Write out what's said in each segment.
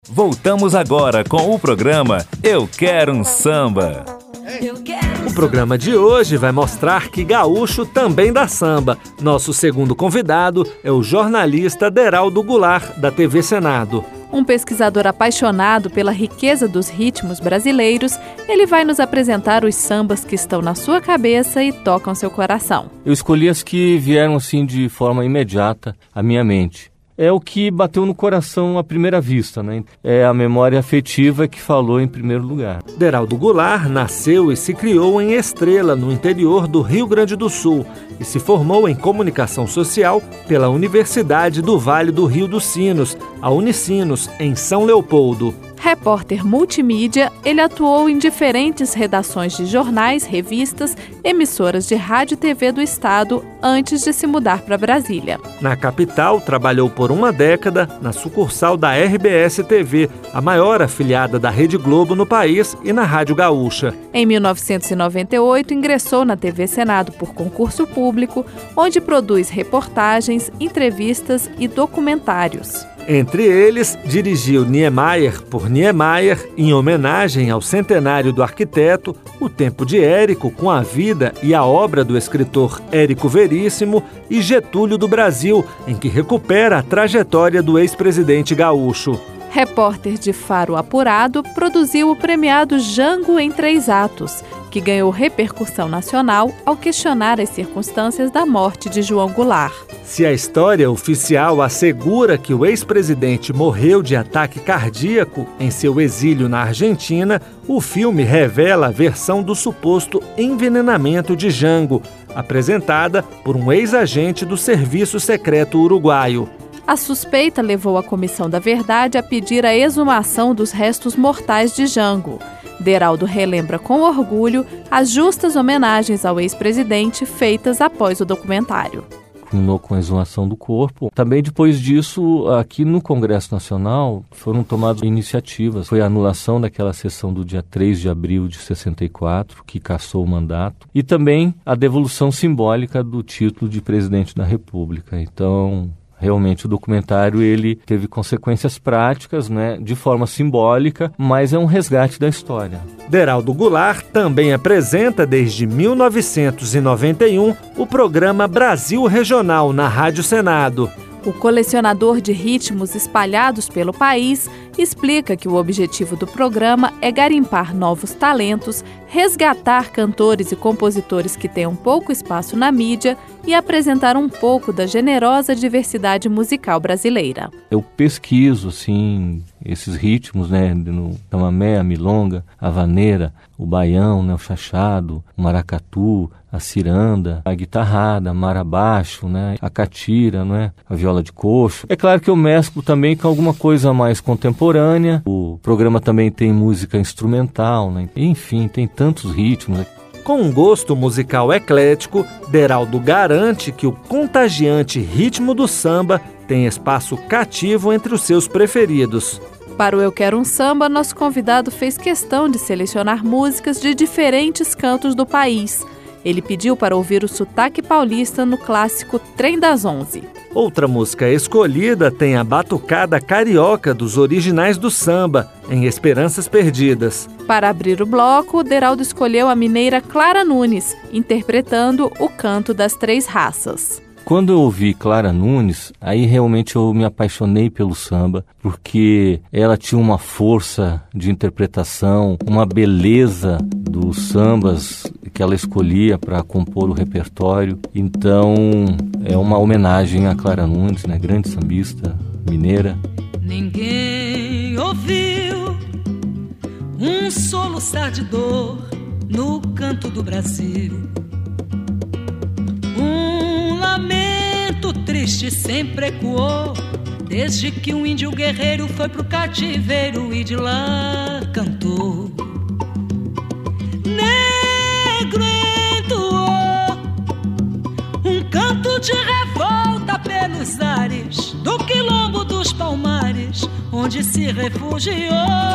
Voltamos agora com o programa Eu Quero um Samba. O programa de hoje vai mostrar que gaúcho também dá samba. Nosso segundo convidado é o jornalista Deraldo Goulart, da TV Senado. Um pesquisador apaixonado pela riqueza dos ritmos brasileiros, ele vai nos apresentar os sambas que estão na sua cabeça e tocam seu coração. Eu escolhi as que vieram assim de forma imediata à minha mente. É o que bateu no coração à primeira vista, né? É a memória afetiva que falou em primeiro lugar. Deraldo Goulart nasceu e se criou em Estrela, no interior do Rio Grande do Sul, e se formou em comunicação social pela Universidade do Vale do Rio dos Sinos, a Unicinos, em São Leopoldo. Repórter multimídia, ele atuou em diferentes redações de jornais, revistas, emissoras de rádio e TV do estado antes de se mudar para Brasília. Na capital, trabalhou por uma década na sucursal da RBS TV, a maior afiliada da Rede Globo no país, e na Rádio Gaúcha. Em 1998, ingressou na TV Senado por concurso público, onde produz reportagens, entrevistas e documentários. Entre eles, dirigiu Niemeyer por Niemeyer, em homenagem ao centenário do arquiteto, O Tempo de Érico, com a vida e a obra do escritor Érico Veríssimo, e Getúlio do Brasil, em que recupera a trajetória do ex-presidente gaúcho. Repórter de Faro Apurado, produziu o premiado Jango em 3 atos, que ganhou repercussão nacional ao questionar as circunstâncias da morte de João Goulart. Se a história oficial assegura que o ex-presidente morreu de ataque cardíaco em seu exílio na Argentina, o filme revela a versão do suposto envenenamento de Jango, apresentada por um ex-agente do Serviço Secreto Uruguaio. A suspeita levou a Comissão da Verdade a pedir a exumação dos restos mortais de Jango. Deraldo relembra com orgulho as justas homenagens ao ex-presidente feitas após o documentário. Culminou com a exumação do corpo. Também depois disso, aqui no Congresso Nacional, foram tomadas iniciativas. Foi a anulação daquela sessão do dia 3 de abril de 64, que cassou o mandato, e também a devolução simbólica do título de presidente da República. Então, realmente o documentário ele teve consequências práticas, né, de forma simbólica, mas é um resgate da história. Deraldo Goulart também apresenta desde 1991 o programa Brasil Regional na Rádio Senado. O colecionador de ritmos espalhados pelo país explica que o objetivo do programa é garimpar novos talentos, resgatar cantores e compositores que tenham pouco espaço na mídia e apresentar um pouco da generosa diversidade musical brasileira. Eu pesquiso, assim, esses ritmos, né, no chamamé, a milonga, a vaneira, o baião, né, o chachado, o maracatu, a ciranda, a guitarrada, a marabaixo, né, a catira, né, a viola de coxo. É claro que eu mesclo também com alguma coisa mais contemporânea. O programa também tem música instrumental, né? Enfim, tem tantos ritmos. Com um gosto musical eclético, Deraldo garante que o contagiante ritmo do samba tem espaço cativo entre os seus preferidos. Para o Eu Quero um Samba, nosso convidado fez questão de selecionar músicas de diferentes cantos do país. Ele pediu para ouvir o sotaque paulista no clássico Trem das 11. Outra música escolhida tem a batucada carioca dos originais do samba, em Esperanças Perdidas. Para abrir o bloco, Deraldo escolheu a mineira Clara Nunes, interpretando o Canto das Três Raças. Quando eu ouvi Clara Nunes, aí realmente eu me apaixonei pelo samba, porque ela tinha uma força de interpretação, uma beleza dos sambas que ela escolhia para compor o repertório. Então, é uma homenagem a Clara Nunes, né, grande sambista mineira. Ninguém ouviu um soluçar de dor no canto do Brasil. Lamento triste sempre ecoou, desde que um índio guerreiro foi pro cativeiro e de lá cantou. Negro entoou um canto de revolta pelos ares do quilombo dos Palmares, onde se refugiou.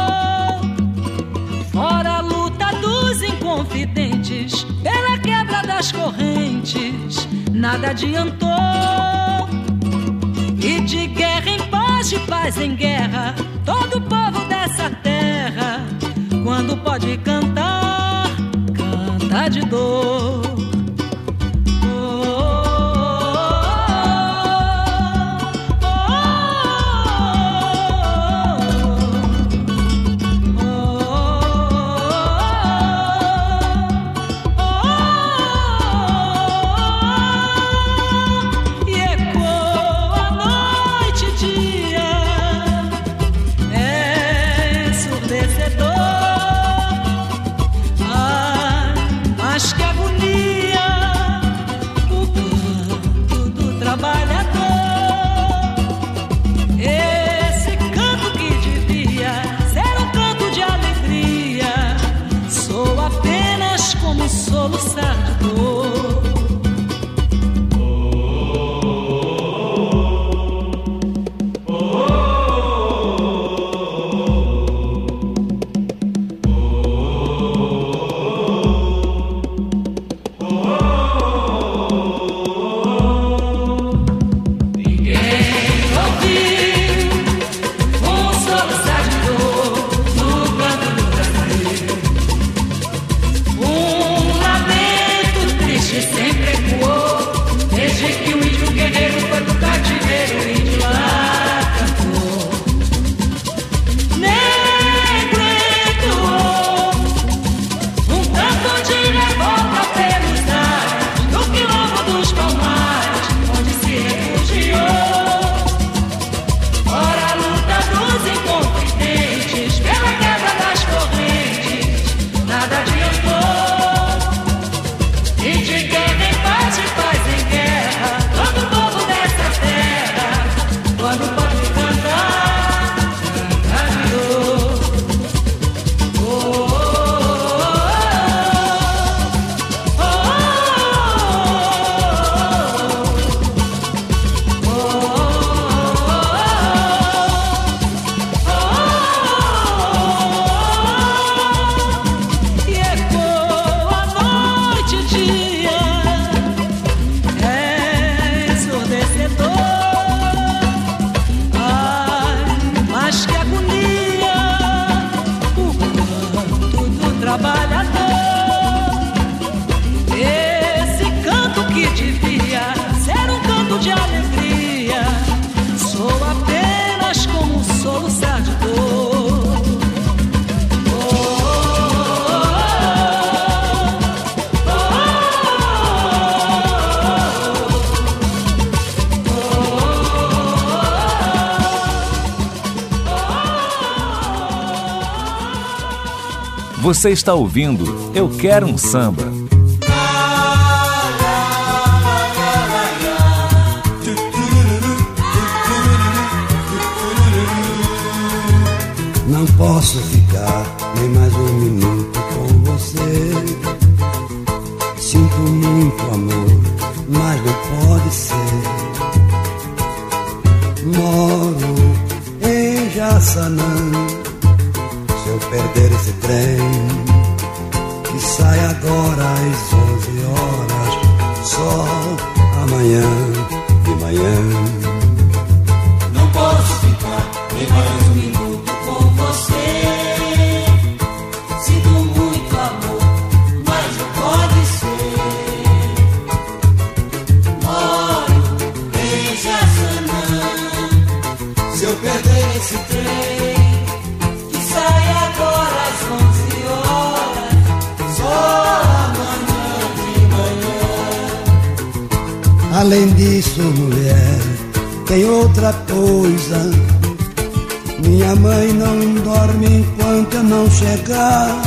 Fora a luta dos inconfidentes pela quebra das correntes, nada adiantou. E de guerra em paz, de paz em guerra, todo do povo dessa terra, quando pode cantar, canta de dor. Soluçar de dor. Você está ouvindo Eu Quero um Samba. Não posso ficar nem mais um minuto com você. Sinto muito amor, mas não pode ser. Moro em Jaçanã. Se eu perder esse trem que sai agora às 11 horas, só amanhã de manhã. Não posso ficar nem mais um minuto com você. Sinto muito amor, mas não pode ser. Moro em Jaçanã. Se eu perder esse trem sai agora às 11 horas, só amanhã de manhã. Além disso, mulher, tem outra coisa. Minha mãe não dorme enquanto eu não chegar.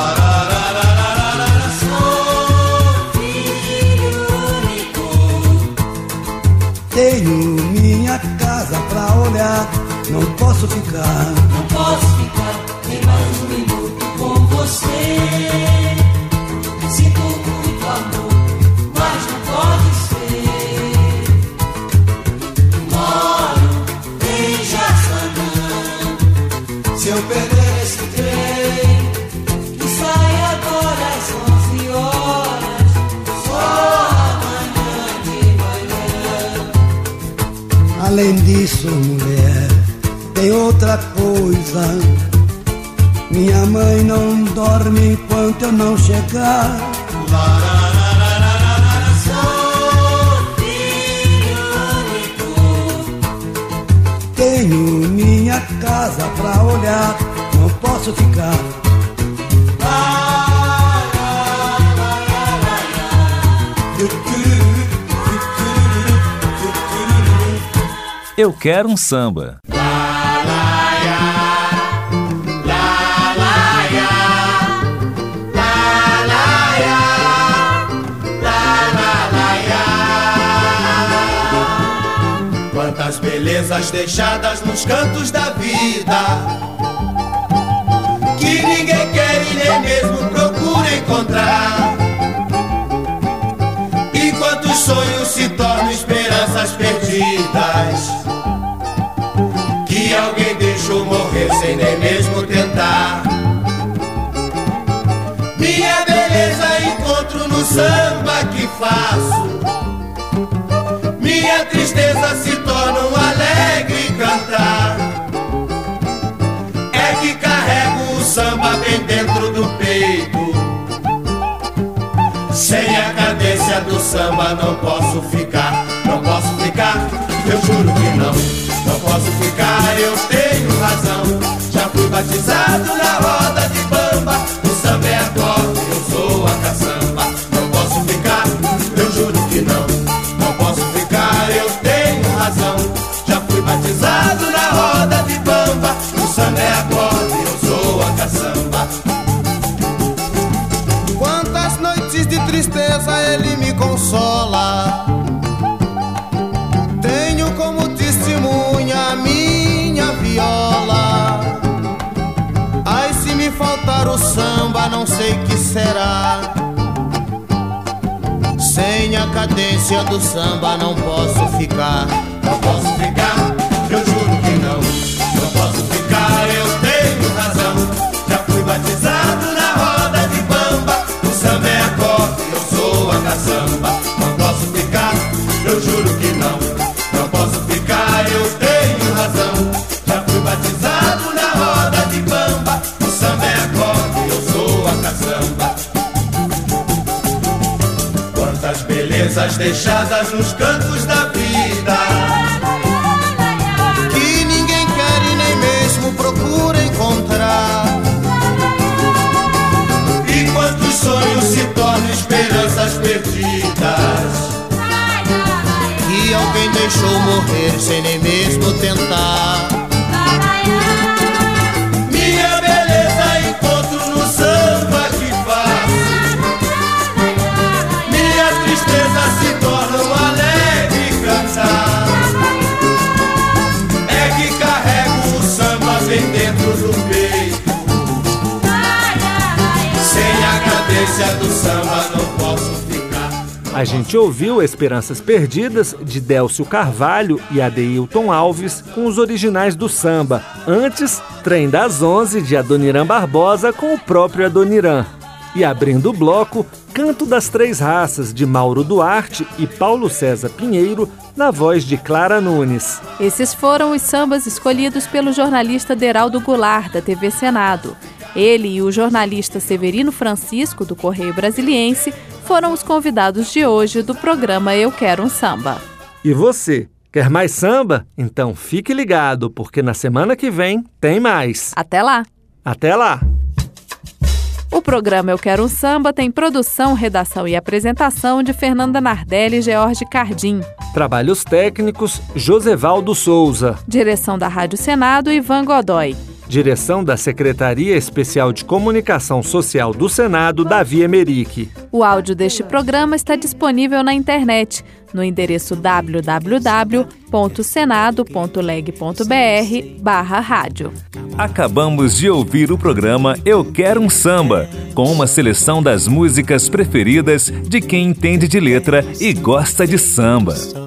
Sou filho único. Tenho minha casa pra olhar. Não posso ficar. Não posso ficar nem mais um minuto com você. Sinto muito amor, mas não pode ser. Moro em Jaçanã. Se eu perder esse trem que sai agora às 11 horas, só amanhã de manhã. Além disso, mulher, tem tem outra coisa. Minha mãe não dorme enquanto eu não chegar. Sou filho único. Tenho minha casa pra olhar, não posso ficar. Eu Quero um Samba. Quantas belezas deixadas nos cantos da vida, que ninguém quer e nem mesmo procura encontrar. E quantos sonhos se tornam esperanças perdidas, que alguém deixou morrer sem nem mesmo tentar. Minha beleza encontro no samba que faço, minha tristeza se torna um alegre cantar. É que carrego o samba bem dentro do peito. Sem a cadência do samba não posso ficar. Não posso ficar, eu juro que não posso ficar, eu tenho razão. Já fui batizado na roda de bamba. O samba é acorde, eu sou a caçamba. Não posso ficar, eu juro que não posso ficar, eu tenho razão. Já fui batizado na roda de bamba. O samba é acorde, eu sou a caçamba. Quantas noites de tristeza ele me consola. Tenho como testemunha a minha viola. Ai, se me faltar o samba, não sei que será. Sem a cadência do samba não posso ficar. Não posso ficar, eu juro que não posso ficar, eu tenho razão. Já fui batizado na roda de bamba. O samba é acorde, eu sou a caçamba. Não posso ficar, eu juro que não posso ficar, eu tenho razão. Já fui batizado na roda de bamba. O samba é acorde, eu sou a caçamba. Quantas belezas deixadas nos cantos da vida, que ninguém quer e nem mesmo procura encontrar. E quantos sonhos se tornam esperanças perdidas, que alguém deixou morrer sem nem mesmo tentar. Minha beleza encontro no samba que faço, minha tristeza se torna um alegre cantar. É que carrego o samba bem dentro do peito. Sem a cadência do samba não posso ficar. A gente ouviu Esperanças Perdidas, de Délcio Carvalho e Adeilton Alves, com os originais do samba. Antes, Trem das 11, de Adoniran Barbosa, com o próprio Adoniran. E abrindo o bloco, Canto das Três Raças, de Mauro Duarte e Paulo César Pinheiro, na voz de Clara Nunes. Esses foram os sambas escolhidos pelo jornalista Deraldo Goulart, da TV Senado. Ele e o jornalista Severino Francisco, do Correio Brasiliense, foram os convidados de hoje do programa Eu Quero um Samba. E você, quer mais samba? Então fique ligado, porque na semana que vem tem mais. Até lá! Até lá! O programa Eu Quero um Samba tem produção, redação e apresentação de Fernanda Nardelli e George Cardim. Trabalhos técnicos, Josevaldo Souza. Direção da Rádio Senado, Ivan Godoy. Direção da Secretaria Especial de Comunicação Social do Senado, Davi Emerick. O áudio deste programa está disponível na internet, no endereço www.senado.leg.br/rádio. Acabamos de ouvir o programa Eu Quero um Samba, com uma seleção das músicas preferidas de quem entende de letra e gosta de samba.